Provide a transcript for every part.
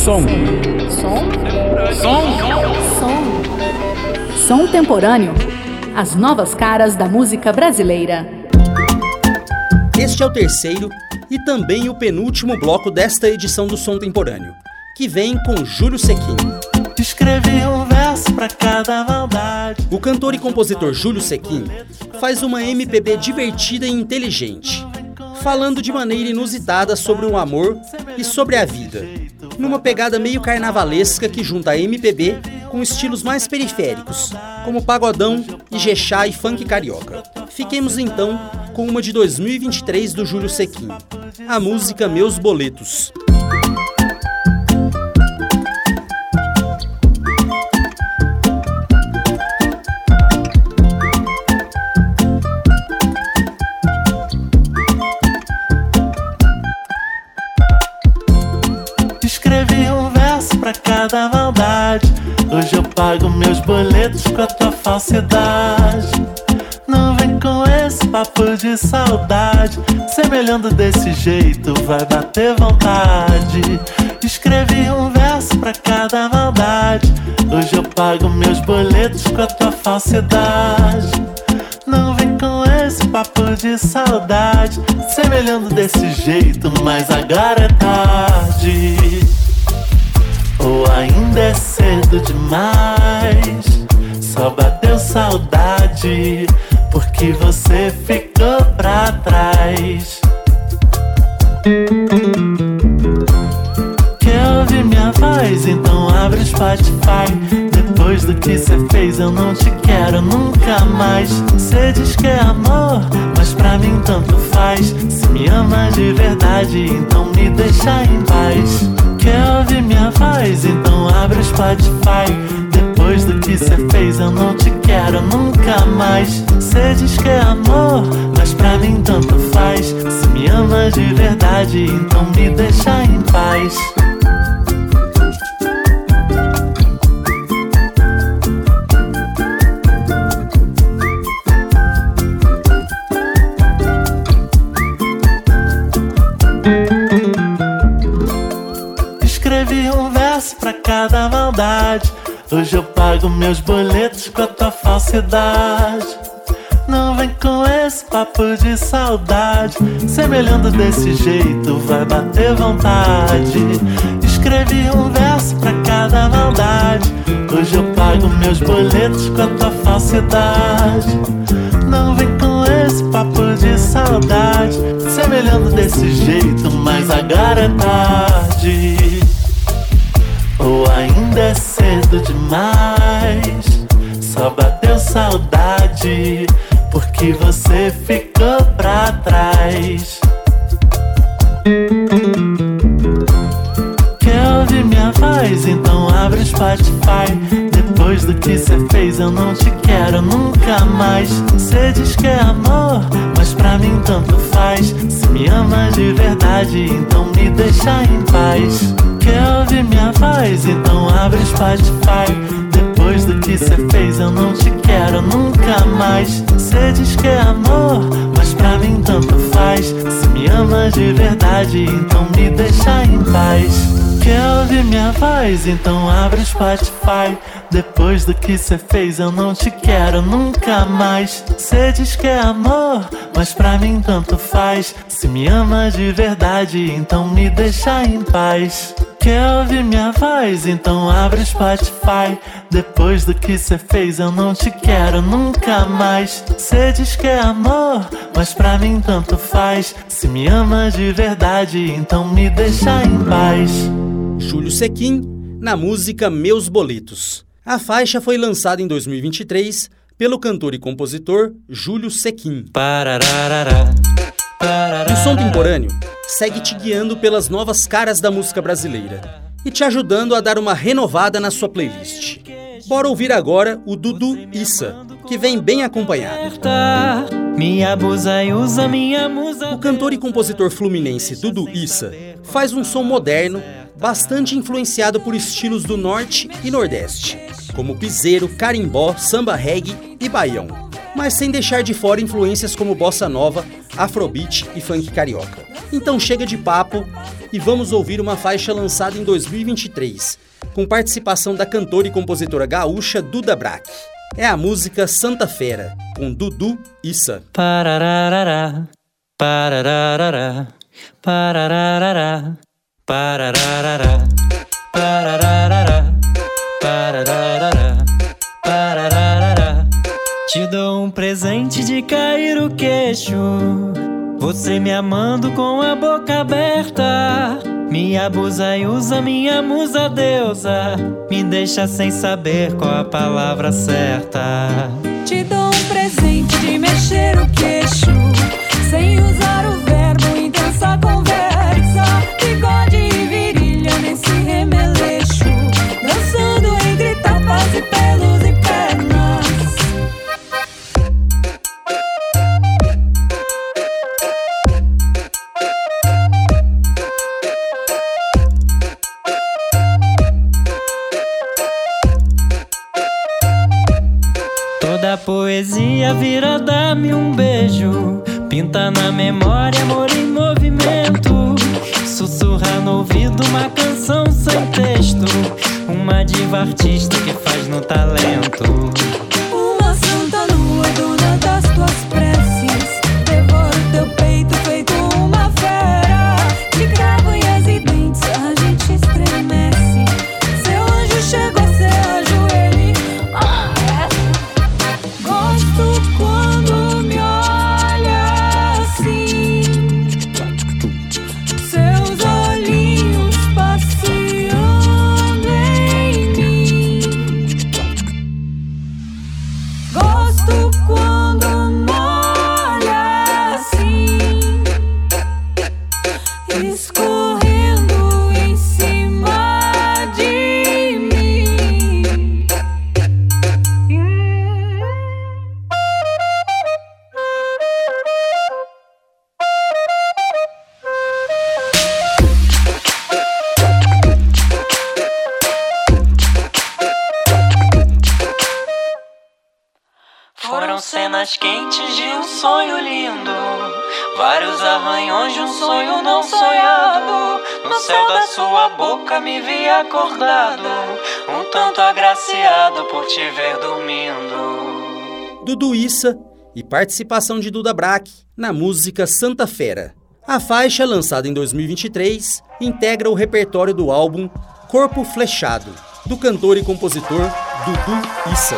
Som temporâneo. As novas caras da música brasileira. Este é o terceiro e também o penúltimo bloco desta edição do Som Temporâneo, que vem com Júlio Sequin. Escrevi um verso pra cada maldade. O cantor e compositor Júlio Sequin faz uma MPB divertida e inteligente, falando de maneira inusitada sobre o amor e sobre a vida, numa pegada meio carnavalesca que junta a MPB com estilos mais periféricos, como pagodão, ijexá e funk carioca. Fiquemos então com uma de 2023 do Júlio Sequin, a música Meus Boletos. Escrevi um verso pra cada maldade. Hoje eu pago meus boletos com a tua falsidade. Não vem com esse papo de saudade. Semelhando desse jeito vai bater vontade. Escrevi um verso pra cada maldade. Hoje eu pago meus boletos com a tua falsidade. Não vem com esse papo de saudade. Semelhando desse jeito, mas agora é tarde. Ou ainda é cedo demais. Só bateu saudade porque você ficou pra trás. Quer ouvir minha voz? Então abre o Spotify. Depois do que cê fez eu não te quero nunca mais. Cê diz que é amor, mas pra mim tanto faz. Se me ama de verdade, então me deixa em paz. Quer ouvir minha voz? Então abre o Spotify. Depois do que cê fez eu não te quero nunca mais. Cê diz que é amor, mas pra mim tanto faz. Se me ama de verdade, então me deixa em paz. Escrevi um verso pra cada maldade. Hoje eu pago meus boletos com a tua falsidade. Não vem com esse papo de saudade. Semelhando desse jeito vai bater vontade. Escrevi um verso pra cada maldade. Hoje eu pago meus boletos com a tua falsidade. Não vem com esse papo de saudade. Semelhando desse jeito, mas agora é tarde. Ou ainda é cedo demais. Só bateu saudade porque você ficou pra trás. Quer ouvir minha voz? Então abre o Spotify. Depois do que cê fez eu não te quero nunca mais. Cê diz que é amor, mas pra mim tanto faz. Se me ama de verdade, então me deixa em paz. Quer ouvir minha voz? Então abre o Spotify. Depois do que cê fez eu não te quero nunca mais. Cê diz que é amor, mas pra mim tanto faz. Se me ama de verdade, então me deixa em paz. Quer ouvir minha voz? Então abre o Spotify. Depois do que cê fez eu não te quero nunca mais. Cê diz que é amor, mas pra mim tanto faz. Se me ama de verdade, então me deixa em paz. Quer ouvir minha voz? Então abre o Spotify. Depois do que cê fez eu não te quero nunca mais. Cê diz que é amor, mas pra mim tanto faz. Se me ama de verdade, então me deixa em paz. Júlio Sequin, na música Meus Boletos. A faixa foi lançada em 2023 pelo cantor e compositor Júlio Sequin. E o Som Temporâneo segue te guiando pelas novas caras da música brasileira e te ajudando a dar uma renovada na sua playlist. Bora ouvir agora o Dudu Issa, que vem bem acompanhado. Me abusa e usa minha musa. O cantor e compositor fluminense Dudu Issa faz um som moderno, bastante influenciado por estilos do Norte e Nordeste, como piseiro, carimbó, samba reggae e baião, mas sem deixar de fora influências como bossa nova, afrobeat e funk carioca. Então chega de papo e vamos ouvir uma faixa lançada em 2023, com participação da cantora e compositora gaúcha Duda Brack. É a música Santa Fera, com Dudu Issa. Parararará, parararará, parararará, parararará, parararará, parararará, parararará. Te dou um presente de cair o queixo, você me amando com a boca aberta. Me abusa e usa minha musa deusa, me deixa sem saber qual a palavra certa. Te dou um presente de mexer o queixo, sem usar o verbo, intensa conversa. Bigode e virilha nesse remeleixo, dançando entre tapas e pelos e pernas. Toda poesia vira dar-me um beijo, pinta na memória amor em movimento, sussurra no ouvido uma canção sem texto, uma diva artista que faz no talento. Uma santa lua dona das tuas preces, devora teu peito feito uma fera. De cravo e as dentes a gente estremece, seu anjo chegou, seu ajoelhe. Gosto quando me olha assim, seus olhinhos passeando em mim. Gosto quando me olha assim, escorrendo em cima de mim. Foram cenas quentes de um sonho lindo, vários arranhões de um sonho não sonhado. No céu da sua boca me vi acordado, um tanto agraciado por te ver dormindo. Dudu Issa e participação de Duda Brack na música Santa Fera. A faixa, lançada em 2023, integra o repertório do álbum Corpo Flechado, do cantor e compositor Dudu Issa.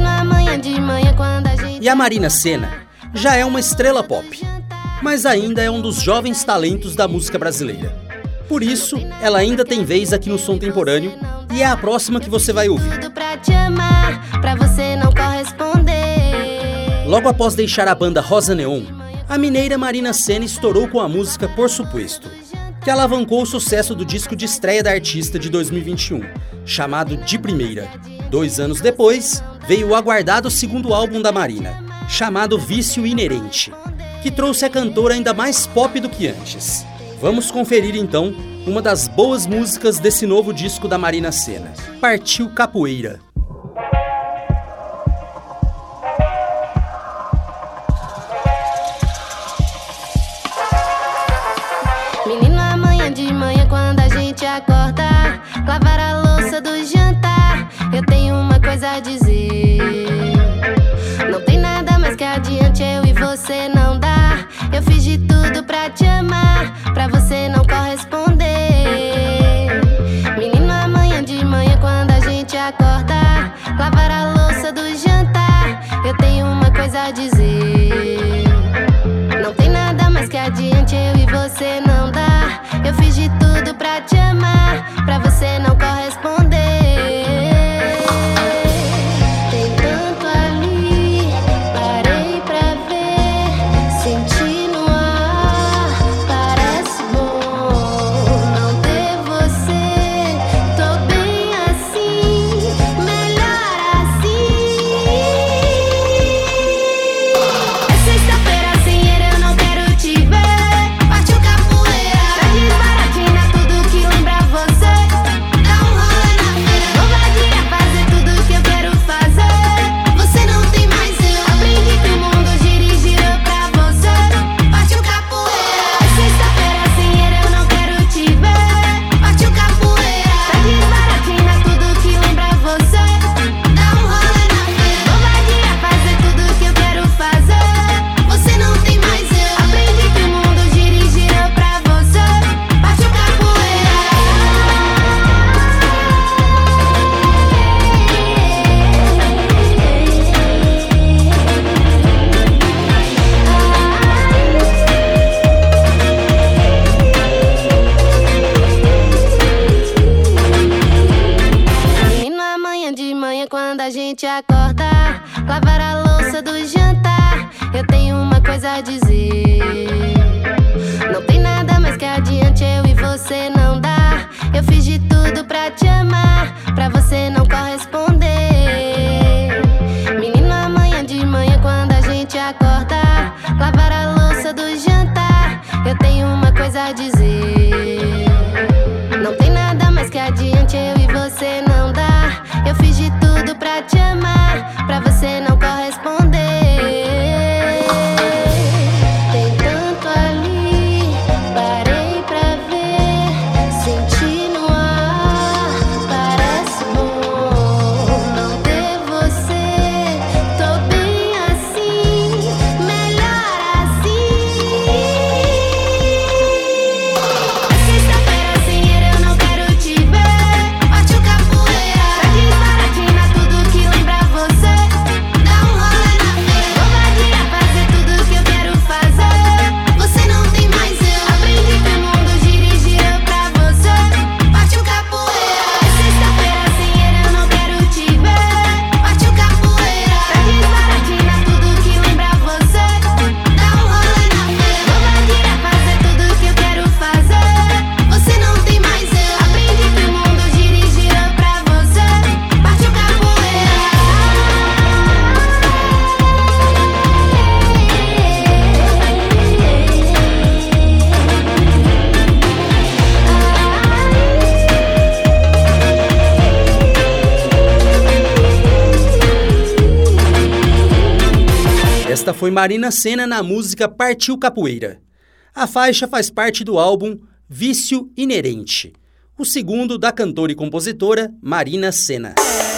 E a Marina Sena já é uma estrela pop, mas ainda é um dos jovens talentos da música brasileira. Por isso, ela ainda tem vez aqui no Som Temporâneo e é a próxima que você vai ouvir. Logo após deixar a banda Rosa Neon, a mineira Marina Sena estourou com a música Por Supuesto, que alavancou o sucesso do disco de estreia da artista de 2021, chamado De Primeira. 2 anos depois, veio o aguardado segundo álbum da Marina, chamado Vício Inerente, que trouxe a cantora ainda mais pop do que antes. Vamos conferir então uma das boas músicas desse novo disco da Marina Sena, Partiu Capoeira. Menino, amanhã de manhã quando a gente acorda, lavar a louça do jantar, eu tenho uma coisa a dizer. Não tem nada mais que adiante, eu e você não dá. Eu fiz de tudo pra te amar, pra você não corresponder. Menino, amanhã de manhã quando a gente acorda, lavar a louça do jantar, eu tenho uma coisa a dizer. Não tem nada mais que adiante, eu e você não dá. Eu fiz de tudo pra te amar, pra você não corresponder. Tem tanto ali, parei pra ver, senti no ar, parece bom. gente acorda, lavar a louça do jantar. Eu tenho uma coisa a dizer. Não tem nada mais que adiante, eu e você não dá. Eu fiz de tudo pra te amar, pra você não corresponder. Menino, amanhã de manhã quando a gente acorda, lavar a louça do jantar. Eu tenho uma coisa a dizer. Não tem nada mais que adiante, eu e você não dá. Eu fiz de tudo pra te amar, pra você não corresponder. Tem tanto ali, parei pra ver, senti no ar, parece bom não ter você. Tô bem assim, melhor assim. É sexta-feira sem eu não quero te ver. Bate o capoeira, tá desbaratina tudo que lembra você. Dá um rolê na feira, covardia, fazer tudo que eu quero fazer. Você não tem mais eu, aprendi que o mundo gira e gira pra você. Bate o capoeira, é sexta-feira sem eu não quero te ver. Bate o capoeira, tá desbaratina tudo que lembra você. Dá um rolê na feira, covardia, fazer tudo que eu quero fazer. Você não tem mais eu, aprendi que o mundo gira e gira pra você. Bate o capoeira. Esta foi Marina Sena na música Partiu Capoeira. A faixa faz parte do álbum Vício Inerente, o segundo da cantora e compositora Marina Sena.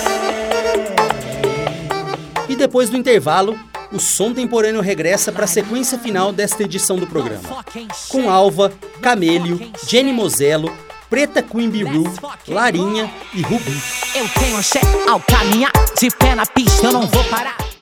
E depois do intervalo, o Som Temporâneo regressa para a sequência final desta edição do programa, com Alva, Camélio, Jenny Mosello, Preta Queen Biru, Larinha e Rubi. Eu tenho axé ao caminhar, de pé na pista eu não vou parar.